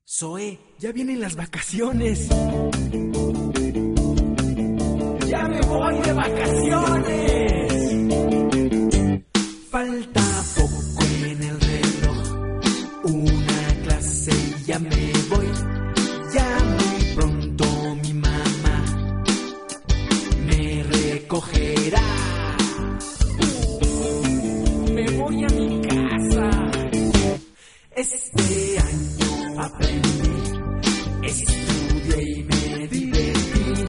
Zoe, ya vienen las vacaciones. ¡Ya me voy de vacaciones! Falta poco en el reloj, una clase y ya me voy. Ya muy pronto mi mamá me recogerá. Me voy a